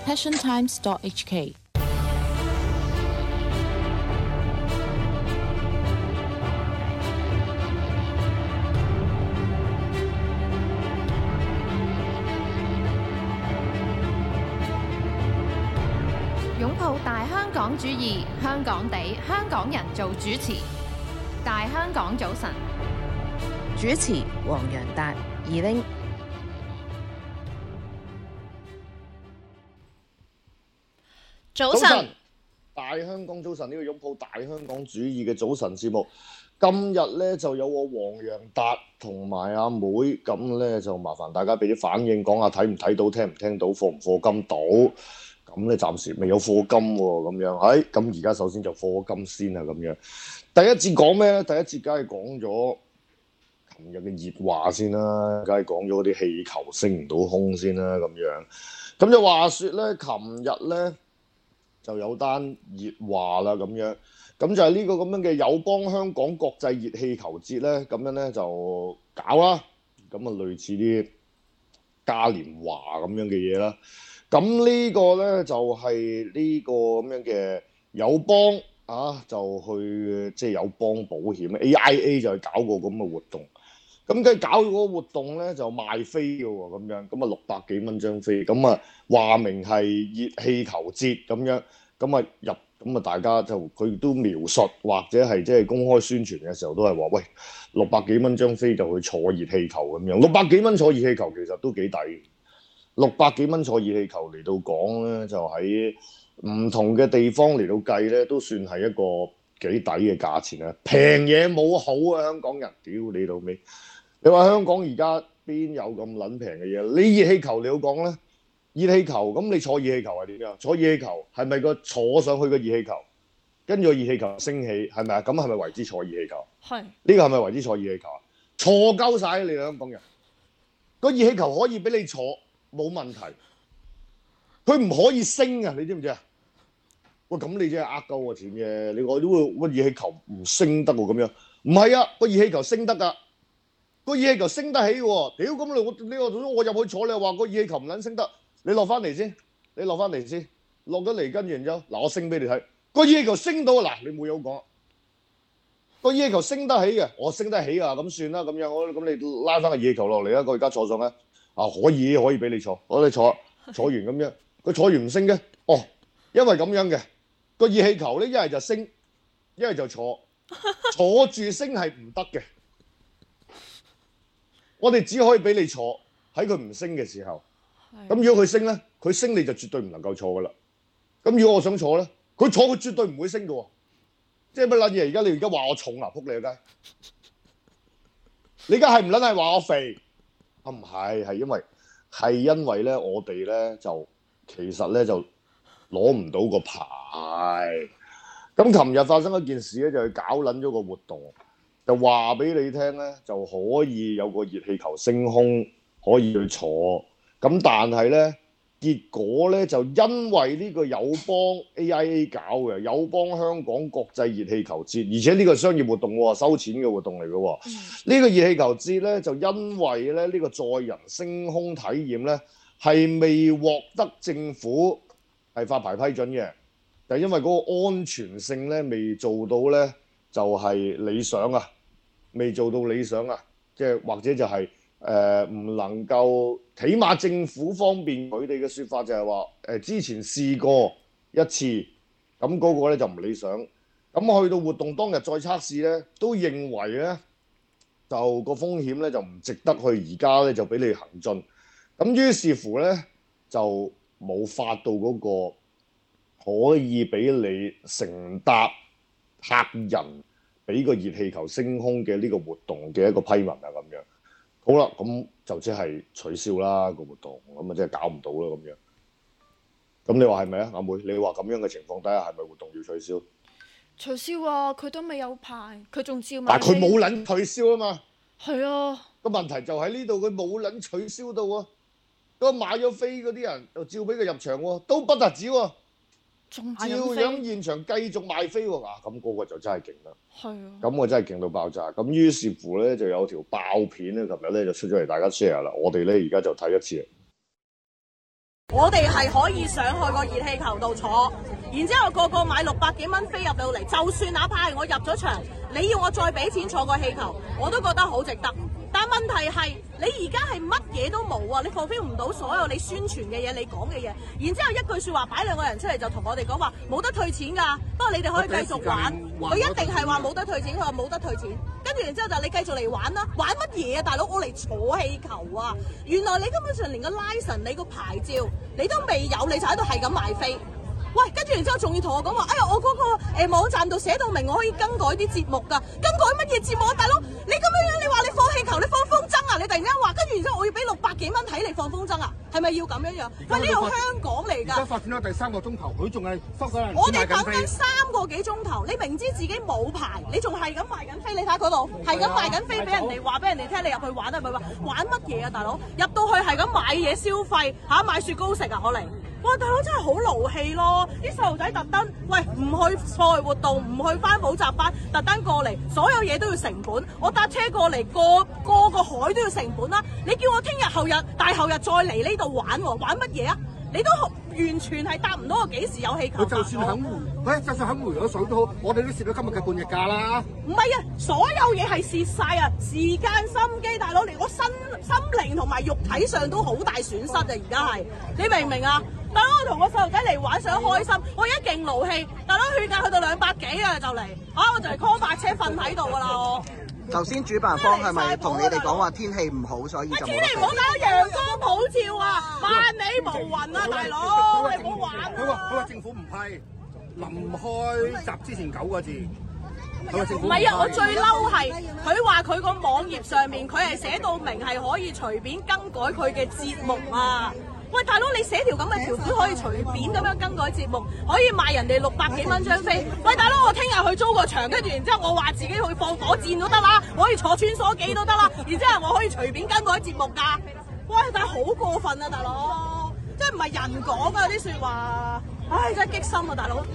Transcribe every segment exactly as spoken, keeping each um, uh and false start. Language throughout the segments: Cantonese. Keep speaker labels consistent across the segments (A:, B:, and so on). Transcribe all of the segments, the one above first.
A: passion times dot h k。
B: 擁抱大香港主義，香港地，香港人做主持。大香港早晨，
A: 主持黃洋達、二拎。
C: 早晨，大香港早晨，呢個擁抱大香港主義嘅早晨節目，今日咧就有我黃洋達同埋阿妹，咁咧就麻煩大家俾啲反應，講下睇唔睇到，聽唔聽到，課唔課金到。咁咧暫時未有課金喎，咁樣，係咁而家首先就課金先啊，咁樣。第一節講咩咧？第一節梗係講咗琴日嘅熱話先啦，梗係講咗嗰啲氣球升唔到空先啦，咁樣。咁就話説咧，琴日咧就有單熱話啦，咁樣。咁就係呢個咁樣嘅友邦香港國際熱氣球節咧，咁樣咧就搞啦。咁啊類似啲嘉年華咁樣嘅嘢啦。咁呢個咧就係呢個咁樣嘅友邦啊，就去即係友邦保險 A I A 就去搞個咁嘅活動。咁跟住搞嗰個活動咧就賣飛嘅喎，咁樣咁啊六百幾蚊張飛，咁啊話明係熱氣球節咁樣，咁啊入咁啊大家就佢都描述或者係即係公開宣傳嘅時候都係話喂，六百幾蚊張飛就去坐熱氣球咁樣，六百幾蚊坐熱氣球其實都幾抵。六百幾蚊坐熱氣球嚟到講咧，就喺唔同嘅地方嚟到計咧，都算係一個幾抵嘅價錢啊！平嘢冇好啊，香港人，屌你老味！你話香港而家邊有咁撚平嘅嘢？你熱氣球你好講咧，熱氣球咁你坐熱氣球係點樣？坐熱氣球係咪個坐上去個熱氣球，跟住個熱氣球升起係咪啊？咁係咪為之坐熱氣球？係。呢個係咪為之坐熱氣球啊？坐鳩晒你香港人，個熱氣球可以俾你坐。冇問題，佢唔可以升啊！你知唔知啊？喂，咁你真係呃鳩我錢嘅。你話呢個個熱氣球唔升得喎，咁樣唔係啊？個熱氣球升得㗎，個熱氣球升得起喎。屌，咁你我你話我入去坐，你又話個熱氣球唔撚升得？你落翻嚟先，你落翻嚟先，落咗嚟跟住然之後，嗱我升俾你睇，個熱氣球升到嗱，你冇嘢好講。個熱氣球升得起嘅，我升得起啊，咁算啦，咁樣我咁你拉翻個熱氣球落嚟啊，我而家坐上咧。啊，可以可以俾你坐，我哋坐坐完咁樣，佢坐完唔升嘅，哦，因為咁樣嘅個熱氣球咧，一係就升，一係就坐，坐住升係唔得嘅。我哋只可以俾你坐喺佢唔升嘅時候。咁如果佢升咧，佢升你就絕對唔能夠坐噶啦。咁如果我想坐咧，佢坐佢絕對唔會升嘅喎。即係乜撚嘢？而家你而家話我重啊，撲你個街！你而家係唔撚係話我肥？啊唔係，係因為係因為咧，我哋咧就其實咧就攞唔到個牌。咁琴日發生一件事咧，就係搞撚咗個活動，就話俾你聽咧，就可以有個熱氣球升空，可以去坐。咁但係咧，結果咧就因為呢個友邦 A I A 搞嘅友邦香港國際熱氣球節，而且呢個商業活動喎，收錢嘅活動嚟嘅喎。呢、嗯、個熱氣球節咧就因為咧呢、呢個載人升空體驗咧係未獲得政府係發牌批准嘅，就因為嗰個安全性咧未做到咧就係、是、理想啊，未做到理想啊，即係或者就係、是。誒唔、呃、能夠，起碼政府方面佢哋嘅説法就係話，誒、呃、之前試過一次，咁嗰個咧就唔理想，咁去到活動當日再測試咧，都認為咧就個風險咧就唔值得去而家咧就俾你行進，咁於是乎咧就冇發到嗰個可以俾你乘搭客人俾個熱氣球升空嘅呢個活動嘅一個批文啊，咁樣。好啦，咁就即係取消啦個活動，咁啊即係搞唔到啦咁樣。咁你話係咪啊，阿妹？你話咁樣嘅情況底下係咪活動要取消？
D: 取消啊！佢都未有牌，佢仲照買。
C: 但係佢冇撚取消啊嘛。
D: 係啊。個
C: 問題就喺呢度，佢冇撚取消到啊。嗰買咗飛嗰啲人就照俾佢入場喎，都不特止喎。照樣現場繼續賣飛喎，啊咁嗰個就真係勁啦，係啊，咁我真係勁到爆炸，咁於是乎咧就有條爆片咧，琴日咧就出咗嚟，大家 share 啦，我哋咧而家就睇一次。
E: 我哋係可以上去個熱氣球度坐，然之後個個買六百幾蚊飛入到嚟，就算哪怕係我入咗場，你要我再俾錢坐個氣球，我都覺得好值得。但問題係你而家係乜嘢都冇啊！你 fulfill 唔到所有你宣傳嘅嘢，你講嘅嘢，然之後一句説話擺兩個人出嚟就同我哋講話冇得退錢㗎，不過你哋可以繼續玩。佢一定係話冇得退錢，佢話冇得退錢，跟住然之後就你繼續嚟玩啦，玩乜嘢啊大佬？我嚟坐氣球啊！原來你根本上連個 license 你個牌照你都未有，你就喺度係咁賣飛。喂，跟住然之後仲要同我講話，哎呀，我嗰、那個誒、呃、網站度寫到明，我可以更改啲節目㗎，更改乜嘢節目啊，大佬？你咁樣樣，你話你放氣球，你放風箏啊？你突然間話，跟住然之後我要俾六百幾蚊睇你放風箏啊？係咪要咁樣樣？喂，呢度香港嚟㗎。而家發展咗第三個鐘頭，佢仲係收緊人。我哋等緊三個幾鐘頭，你明知自己冇牌，你仲係咁賣緊飛？你睇嗰度，係咁賣緊飛俾人哋，話俾人哋聽，你入去玩係咪話玩乜嘢啊，大佬？入到去係咁買嘢消費嚇、啊，買雪糕食啊，我嚟。哇！大佬真係好勞氣咯！啲細路仔特登，喂唔去課外活動，唔去翻補習班，特登過嚟，所有嘢都要成本。我搭車過嚟，過過個海都要成本啦。你叫我聽日、後日、大後日再嚟呢度玩喎，玩乜嘢啊？你都完全係答唔到我幾時有氣球。佢就算肯回，佢就算肯回咗水都好，我哋都蝕到今日嘅半日價啦。唔係啊，所有嘢係蝕晒啊！時間、心機，大佬，連我心心靈同埋肉體上都好大損失啊！而家係，你明唔明啊？大佬，我同我細路仔嚟玩想開心，我而家勁勞氣。大佬，血價去到兩百幾啊，就嚟啊！我就嚟 call 白車瞓喺度噶啦我。
F: 頭先主辦方係咪同你哋講話天氣唔好，所以就冇得？天氣唔好，搞陽光普照啊，
E: 萬里無雲啊，大佬，你唔好玩啊！
G: 佢話佢話政府唔批，臨開閘之前九個字。
E: 唔係啊！我最嬲係佢話佢個網頁上面佢係寫到明係可以隨便更改佢嘅節目啊！喂，大佬，你寫條咁嘅條款可以隨便咁樣更改節目，可以賣人哋六百幾蚊張飛。喂，大佬，我聽日去租個場，跟住然之後我話自己去放火箭都得啦，我可以坐穿梭機都得啦，然之後我可以隨便更改節目㗎。喂，但係好過分啊，大佬！即係唔係人講㗎啲説話，唉，真係激心啊，大佬！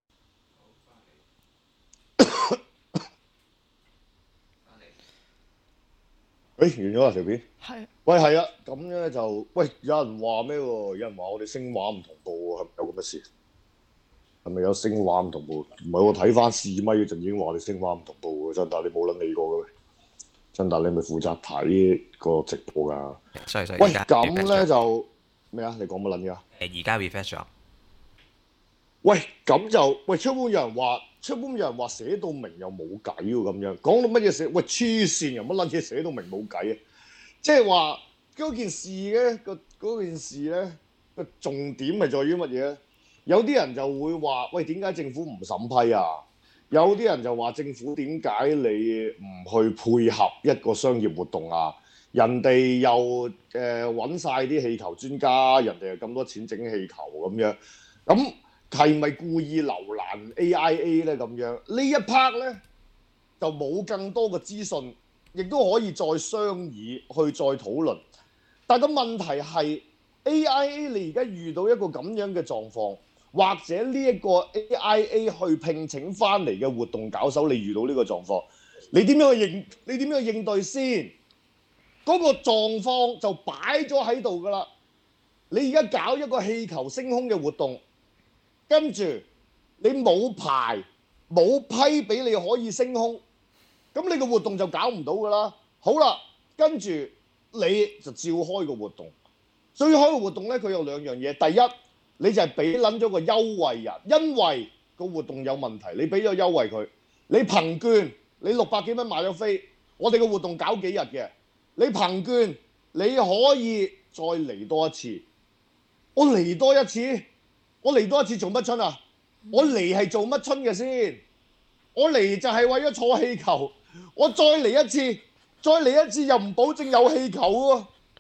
C: 誒、欸、完咗啦條片。
D: 係。
C: 喂係啊，咁樣咧就喂有人話咩喎？有人話我哋聲畫唔同步喎，係咪有咁嘅事？係咪有聲畫唔同步？唔係我睇翻試咪嗰陣已經話我哋聲畫唔同步喎，真但你冇撚理過嘅咩？真但你咪負責睇個直播㗎？喂咁咧就咩啊？你講乜撚嘢啊？
H: 誒而家 refresh 咗。喂
C: 咁就喂出邊有人話。出邊有人話寫到明又冇計喎，咁樣講到乜嘢寫？喂黐線，有乜撚嘢寫到明冇計啊？即係話嗰件事咧，個嗰件事咧個重點係在於乜嘢咧？有啲人就會話：喂，點解政府唔審批啊？有啲人就話政府點解你唔去配合一個商業活動啊？人哋又誒揾晒啲氣球專家，人哋又咁多錢整氣球咁樣，咁。係咪故意留難 A I A 咧？咁樣呢一 part 咧就冇更多嘅資訊，亦都可以再商議去再討論。但個問題係 A I A 你而家遇到一個咁樣嘅狀況，或者呢一個 A I A 去聘請翻嚟嘅活動搞手，你遇到呢個狀況，你點樣去應？你點樣去應對先？嗰個狀況就擺咗喺度㗎啦。你而家搞一個氣球升空嘅活動。跟住你冇牌冇批俾你可以升空，咁你個活動就搞唔到㗎啦。好啦，跟住你就照開個活動。最開個活動咧，佢有兩樣嘢。第一，你就係俾撚咗個優惠人，因為個活動有問題，你俾咗優惠佢。你憑券，你六百幾蚊買咗飛，我哋個活動搞幾日嘅，你憑券你可以再嚟多一次。我嚟多一次。我嚟多一次做乜春啊？我嚟係做乜春嘅先？我嚟就係為咗坐氣球。我再嚟一次，再嚟一次又唔保證有氣球喎。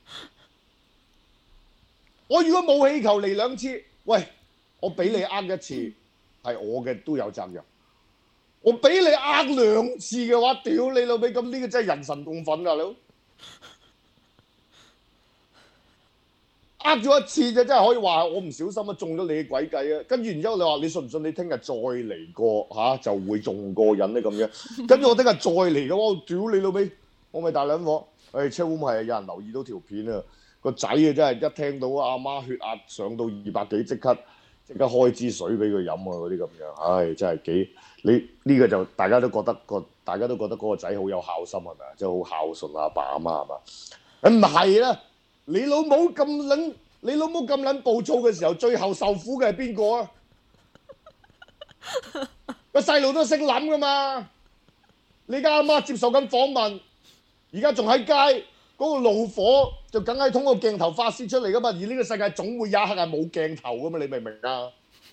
C: 我如果冇氣球嚟兩次，喂，我俾你呃一次係我嘅都有責任。我俾你呃兩次嘅話，屌你老味，咁呢個真係人神共憤啊！佬呃咗一次啫，真係可以話我唔小心啊，中咗你嘅詭計啊！跟住然之後你話你信唔信？你聽日再嚟過嚇、啊、就會仲過癮咧咁樣。跟住我聽日再嚟嘅話，我屌你老味，我咪大撚火。誒 check room 係有人留意到條片啊，佢個仔啊真係一聽到阿媽血壓上到二百幾，即刻即刻開支水俾佢飲啊嗰啲咁樣，唉真係幾你呢、這個就大家都覺得個大家都覺得嗰個仔好有孝心係咪啊？即係好孝順阿爸阿媽係嘛？咁唔係啦，你老母咁撚你老母咁撚暴躁嘅時候，最後受苦嘅係邊個啊？個細路都識諗噶嘛？你家阿媽接受緊訪問，而家仲喺街，嗰、那個怒火就梗係通過鏡頭發泄出嚟噶嘛？而呢個世界總會有一刻係冇鏡頭噶嘛？你明唔明啊？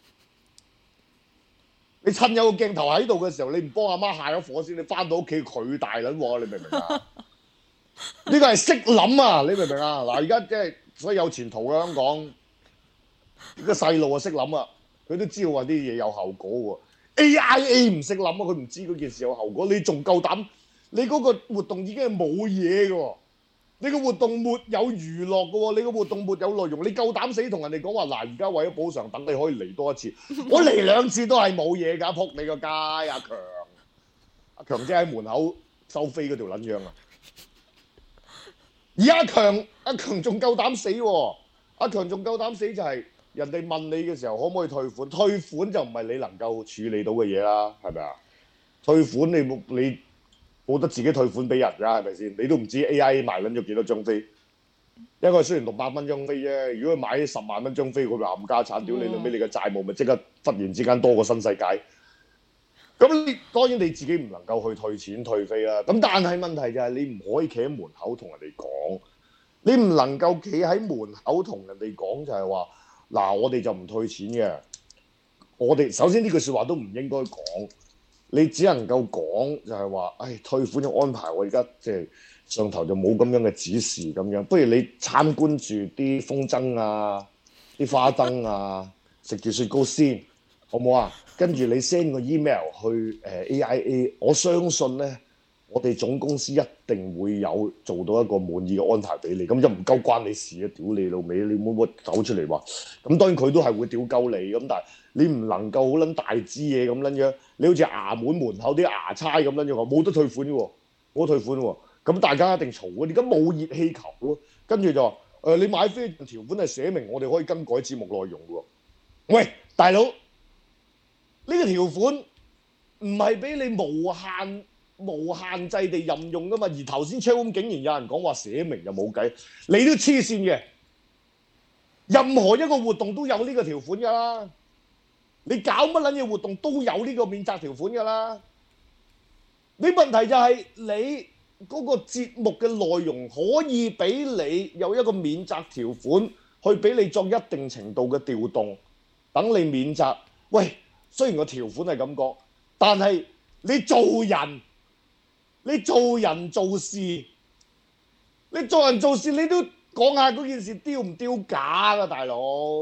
C: 你趁有個鏡頭喺度嘅時候，你唔幫阿媽下咗火先，你翻到屋企佢大撚喎，你明唔明啊？呢個係識諗啊！你明唔明啊？嗱，而家即係所以有前途嘅香港，個細路啊識諗啊，佢都知道話啲嘢有後果喎。A I A 唔識諗啊，佢唔知嗰件事有後果，你仲夠膽？你嗰個活動已經係冇嘢嘅喎，你個活動沒有娛樂嘅喎，你個活動沒有內容，你夠膽死同人哋講話嗱，而家為咗補償，等你可以嚟多一次，我嚟兩次都係冇嘢㗎，撲你個街，阿強，阿強姐喺門口收飛嗰條撚樣啊！而阿強，阿強仲夠膽死喎！阿強仲夠膽死就係人哋問你嘅時候可唔可以退款？退款就唔係你能夠處理到嘅嘢啦，係咪啊？退款你冇你冇得自己退款俾人㗎，係咪先？你都唔知 A I A 賣撚咗幾多張飛，因為雖然六百蚊張飛啫，如果佢買十萬蚊張飛，佢話冚家產，屌你老味，你嘅債務咪即刻忽然之間多個新世界。咁當然你自己唔能夠去退錢退飛啦。咁但係問題就係你唔可以企喺門口同人哋講，你唔能夠企喺門口同人哋講就係話嗱，我哋就唔退錢嘅。我哋首先呢句説話都唔應該講，你只能夠講就係話，唉，退款嘅安排我而家即係上頭就冇咁樣嘅指示咁樣，不如你參觀住啲風箏啊、啲花燈啊，食住雪糕先，好唔好啊？跟住你 send 個 email 去誒 A I A， 我相信咧，我哋總公司一定會有做到一個滿意嘅安排俾你。咁就唔夠關你事啊！屌你老味，你冇乜走出嚟話。咁當然佢都係會屌鳩你咁，但係你唔能夠好撚大支嘢咁撚樣。你好似衙門門口啲衙差咁撚樣，冇得退款喎，冇得退款喎。咁大家一定嘈嘅。而家冇熱氣球咯，跟住就話誒、呃，你買飛條款係寫明我哋可以更改節目內容喎。喂，大佬！呢個條款唔係俾你無限無限制地任用噶嘛？而頭先 chatroom 竟然有人講話寫明就冇計，你都黐線嘅。任何一個活動都有呢個條款㗎啦，你搞乜撚嘢活動都有呢個免責條款㗎啦。你問題就係你嗰個節目嘅內容可以俾你有一個免責條款，去俾你作一定程度嘅調動，等你免責。喂！雖然個條款係咁講，但係你做人，你做人做事，你做人做事，你都講下嗰件事丟唔丟架㗎，大佬。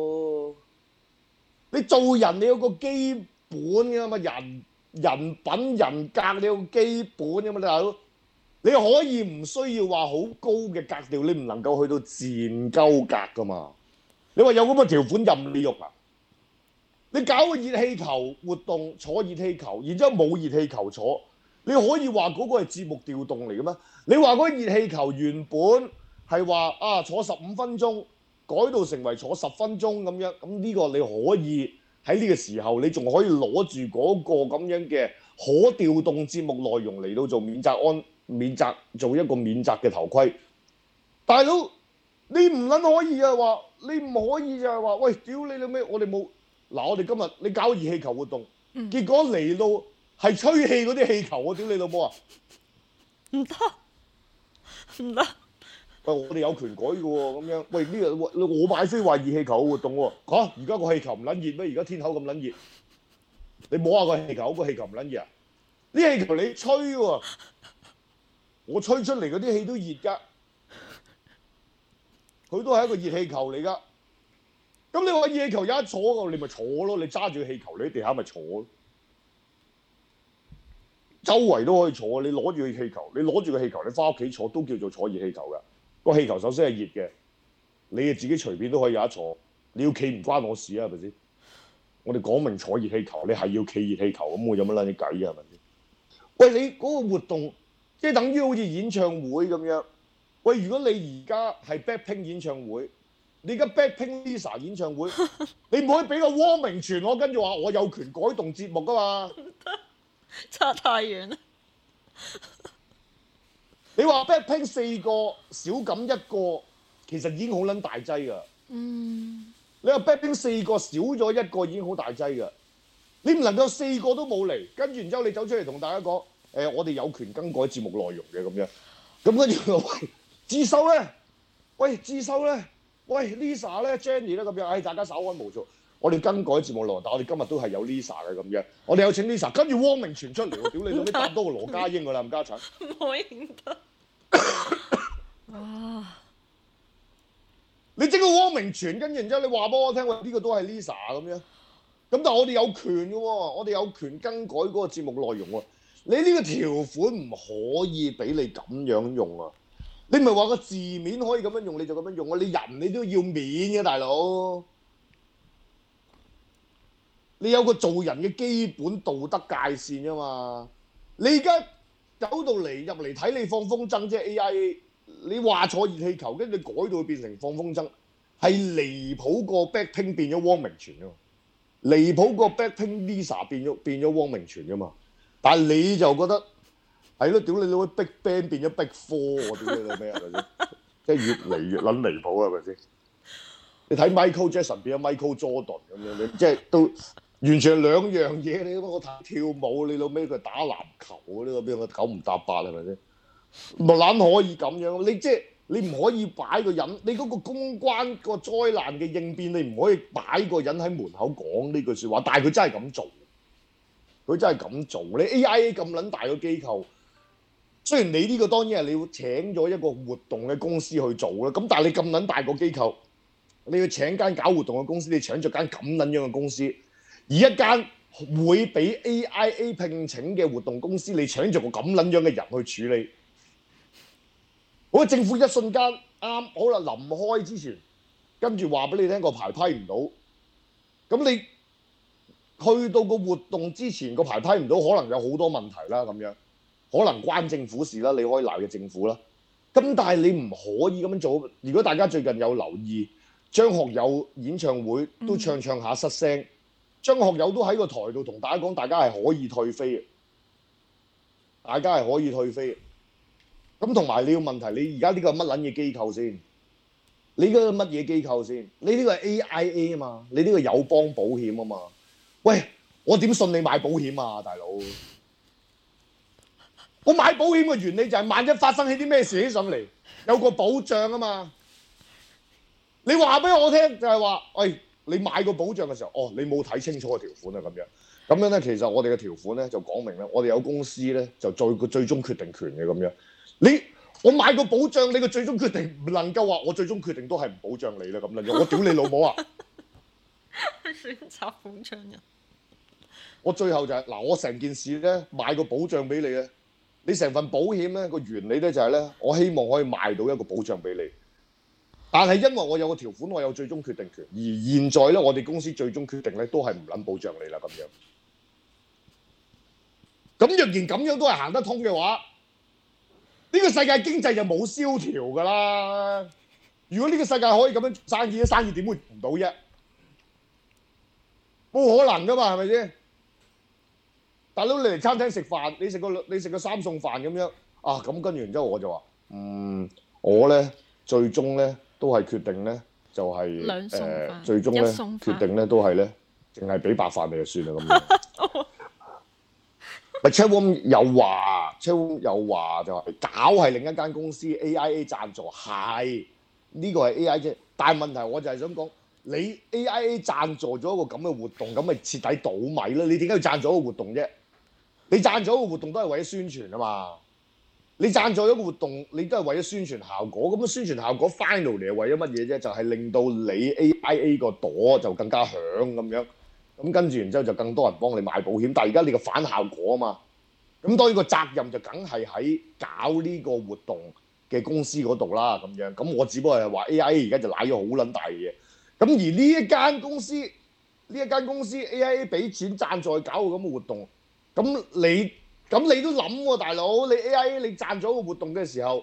C: 你做人你有個基本㗎嘛，人人品人格你有個基本㗎嘛，大佬。你可以唔需要話好高嘅格調，你唔能夠去到賤鳩格㗎嘛。你話有咁嘅條款任你用啊？你搞個熱氣球活動坐熱氣球，然之後冇熱氣球坐，你可以話嗰個係節目調動嚟嘅咩？你話嗰個熱氣球原本係話啊坐十五分鐘，改到成為坐十分鐘咁樣，咁呢個你可以喺呢個時候，你仲可以攞住嗰個咁樣嘅可調動節目內容嚟到做免責安免責做一個免責嘅頭盔。大佬，你唔撚可以啊話，你唔可以就係話，喂，屌你老味，我哋冇。嗱，我哋今日你搞熱氣球活動，嗯、結果嚟到係吹氣嗰啲氣球，我屌你老母啊！
D: 唔得，唔得。
C: 喂，我哋有權改嘅喎，咁樣。喂，呢個我買飛話熱氣球活動喎，嚇、啊！而家個氣球唔撚熱咩？而家天口咁撚熱，你摸下個氣球，個氣球唔撚熱啊？啲氣球你吹喎，我吹出嚟嗰啲氣都熱㗎，佢都係一個熱氣球嚟㗎。咁你話熱氣球有得坐嘅，你咪坐咯。你揸住個氣球，你喺地下咪坐咯。周圍都可以坐。你攞住個氣球，你攞住個氣球，你翻屋企坐都叫做坐熱氣球㗎。個氣球首先係熱嘅，你自己隨便都可以有得坐。你要企唔關我事啊，係咪先？我哋講明坐熱氣球，你係要企熱氣球，咁我有乜撚嘢計啊？係咪先？喂，你嗰個活動即係等於好似演唱會咁樣， 喂，如果你而家係 Blackpink 演唱會，你而家 Blackpink Lisa 演唱會，你唔可以俾個汪明荃我跟住話我有權改動節目噶嘛？
I: 差太遠啦！
C: 你話 Blackpink 四個小錦一個，其實已經好撚大劑噶。
D: 嗯。
C: 你話 Blackpink 四個少咗一個已經好大劑噶，你唔能夠四個都冇嚟，跟住然之後你走出嚟同大家講，誒、呃、我哋有權更改節目內容嘅咁樣，咁跟住喂自修咧，喂自修咧，喂 Lisa 咧 Jenny 咧咁樣，唉、哎、大家稍安無躁，我哋更改節目內容，但我哋今日都係有 Lisa 嘅咁樣，我哋有請 Lisa， 跟住汪明荃出嚟喎，屌你老味搭多個羅家英㗎啦，冚家鏟，
I: 唔可以唔得。哇！
C: 你整個汪明荃，跟住然之後你話俾我聽，喂呢、這個都係 Lisa 咁樣，咁但係我哋有權嘅喎，我哋有權更改嗰個節目內容喎。你呢個條款唔可以俾你咁樣用啊！你唔係話個字面可以咁樣用，你就咁樣用啊！你人你都要面嘅，大佬。你有個做人嘅基本道德界線啊嘛！你而家走到嚟入嚟睇你放風箏即係 A I A。你話坐熱氣球，跟住改到變成放風箏，係離譜過 Blackpink 變咗汪明荃啊！離譜過 Blackpink Lisa 變咗變咗汪明荃噶嘛？但係你就覺得係咯，屌你老味 Big Bang 變咗 Big Four，我屌你老味係咪先？即係越嚟越撚離譜係咪先？你睇 Michael Jackson 變咗 Michael Jordan 咁樣，你即係都完全係兩樣嘢。你我睇跳舞，你老味佢打籃球嗰啲咁樣，九唔搭八係咪先？冇撚可以咁樣，你即係你唔可以擺個人，你嗰個公關個災難嘅應變，你唔可以擺個人喺門口講呢句説話。但係佢真係咁做，佢真係咁做。你 A I A 咁撚大個機構，雖然你呢個當然係你要請咗一個活動嘅公司去做啦，咁但係你咁撚大個機構，你要請間搞活動嘅公司，你請咗間咁撚樣嘅公司，而一間會俾 A I A 聘請嘅活動公司，你請咗個咁撚樣嘅人去處理。好，政府一瞬間啱好啦，臨開之前，跟住話俾你聽個牌批唔到，咁你去到個活動之前個牌批唔到，可能有好多問題啦，咁樣可能關政府事啦，你可以鬧嘅政府啦。咁但係你唔可以咁樣做。如果大家最近有留意，張學友演唱會都唱唱下失聲，嗯、張學友都喺個台度同大家講，大家係可以退飛嘅，大家係可以退飛嘅。咁同埋你要問題，你而家呢個乜撚嘢機構先？你呢個乜嘢機構先？你呢個係 A I A 啊嘛，你呢個友邦保險啊嘛。喂，我點信你買保險啊，大佬？我買保險嘅原理就係萬一發生起啲咩事起上嚟，有個保障啊嘛。你話俾我聽就係話，喂，你買個保障嘅時候，哦，你冇睇清楚個條款啊，咁樣。咁樣咧，其實我哋嘅條款咧就講明咧，我哋有公司咧就最個最終決定權嘅咁樣。你我買個保障，你個最終決定唔能夠話我最終決定都係唔保障你啦咁樣，我屌你老母啊！
I: 選擇保障人，
C: 我最後就係、是、嗱，我成件事咧買個保障俾你咧，你成份保險咧個原理咧就係咧，我希望可以賣到一個保障俾你，但係因為我有個條款，我有最終決定權，而現在咧我哋公司最終決定咧都係唔撚保障你啦咁樣。咁若然咁樣都係行得通嘅話，呢個世界經濟就冇蕭條㗎啦！如果呢個世界可以咁樣做生意，生意點會唔到啫？冇可能㗎嘛，係咪先？大佬你嚟餐廳食飯，你食個你食個三餸飯咁樣啊，咁跟住然之後我就話，嗯，我咧最終咧都係決定咧就係、是、誒、呃、最終咧決定咧都係咧淨係俾白飯你就算啦咁樣。咪 Chatroom 又話 Chatroom 又話就係搞係另一間公司 A I A 贊助，係呢、這個係 A I A 啫。但係問題我就係想講，你 A I A 贊助咗一個咁嘅活動，咁咪徹底倒米啦！你點解要贊助一個活動啫？你贊助一個活動都係為咗宣傳啊嘛！你贊助一個活動，你都係為咗宣傳效果。咁啊宣傳效果 final 嚟係為咗乜嘢啫？就係、是、令到你 A I A 個朵就更加響咁樣。咁跟住然之後就更多人幫你買保險，但係而家你個反效果啊嘛，咁當然個責任就梗係喺搞呢個活動嘅公司嗰度啦，咁樣。咁我只不過係話 A I A 而家就賴咗好撚大嘅嘢，咁而呢一間公司呢一間公司 A I A 俾錢贊助去搞個咁嘅活動，咁你咁你都諗喎、啊，大佬，你 A I A 你贊助個活動嘅時候，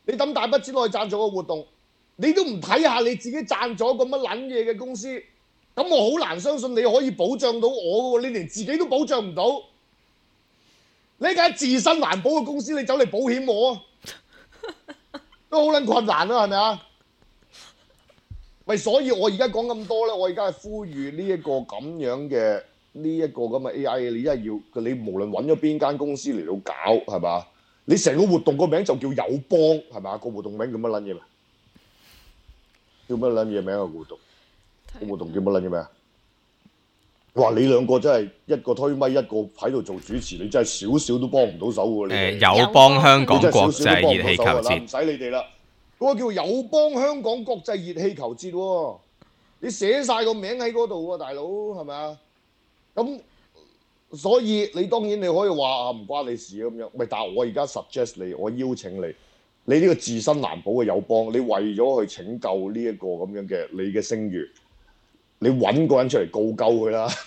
C: 你抌大筆錢落去贊助個活動，你都唔睇下你自己贊咗個乜撚嘢嘅公司，咁我好難相信你可以保障到我喎，你連自己都保障唔到，你梗係自身難保嘅公司，你走嚟保險我啊，都好撚困難啦，係咪啊？喂，所以我而家講咁多咧，我而家係呼籲呢一個咁樣嘅呢一個咁嘅 A I， 你一係要你無論揾咗邊間公司嚟到搞係嘛？你成個活動個名就叫友邦係嘛？個活動名叫乜撚嘢咪？叫乜撚嘢名個活動？個活動叫乜撚嘢名啊？哇！你兩個真係一個推咪，一個喺度做主持，你真係少少都幫唔到手喎！
H: 誒，友邦香港國際熱氣球節，
C: 唔使你哋啦。嗰個叫友邦香港國際熱氣球節喎，你寫晒個名喺嗰度喎，大佬係咪啊？咁所以你當然你可以話啊唔關你事咁樣，喂！但係我而家 suggest 你，我邀請你，你呢個自身難保嘅友邦，你為咗去拯救呢一個咁樣嘅你嘅聲譽，你揾個人出嚟告鳩佢啦！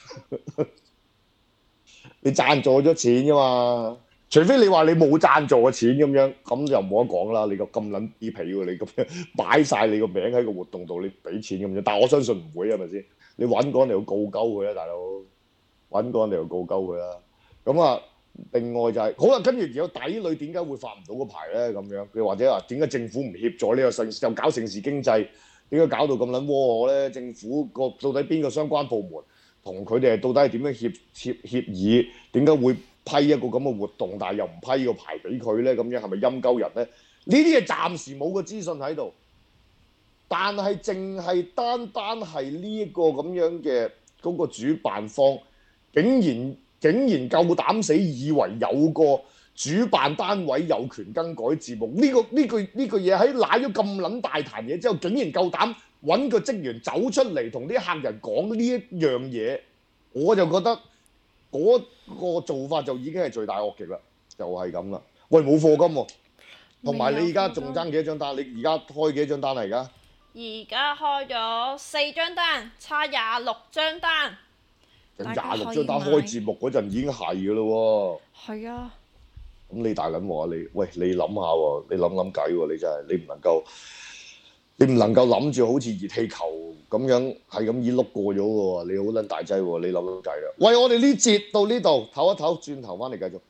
C: 你贊助咗錢㗎嘛？除非你話你冇贊助嘅錢咁樣，咁就冇得講啦。你個咁撚啲皮喎，你咁樣擺晒你個名喺個活動度，你俾錢咁樣。但係我相信唔會係咪先？你揾個人嚟去告鳩佢啦，大佬，揾個人嚟去告鳩佢啦。咁啊，另外就係、是、好啦，跟住有底裏點解會發唔到個牌咧？咁樣佢或者話點解政府唔協助呢個盛又搞盛事經濟？點解搞到咁撚窩火咧？政府個到底邊個相關部門同佢哋到底係點樣協協協議？點解會批一個咁嘅活動，但係又唔批個牌俾佢咧？咁樣係咪陰鳩人咧？呢啲嘢暫時冇個資訊喺度，但係淨係單單係呢一個咁樣嘅嗰個主辦方，竟然竟然夠膽死以為有個主辦單位有權更改節目，呢個呢句呢句嘢喺瀨咗咁撚大壇嘢之後，竟然夠膽揾個職員走出嚟同啲客人講呢一樣嘢，我就覺得嗰個做法就已經係罪大惡極啦，就係咁啦。喂，冇課金喎、啊，同埋你而家仲爭幾多張單？你而家開幾多張單啊？而家
I: 而家開咗四張單，差廿六張單。
C: 廿六張單開節目嗰陣已經係㗎咯喎。係啊。咁你大撚話你，喂你諗下喎，你諗諗計喎，你真係你唔能夠，你唔能夠諗住好似熱氣球咁樣係咁已碌過咗嘅喎，你好撚大劑喎，你諗諗計啦。喂，我哋呢節到呢度唞一唞，轉頭翻嚟繼續。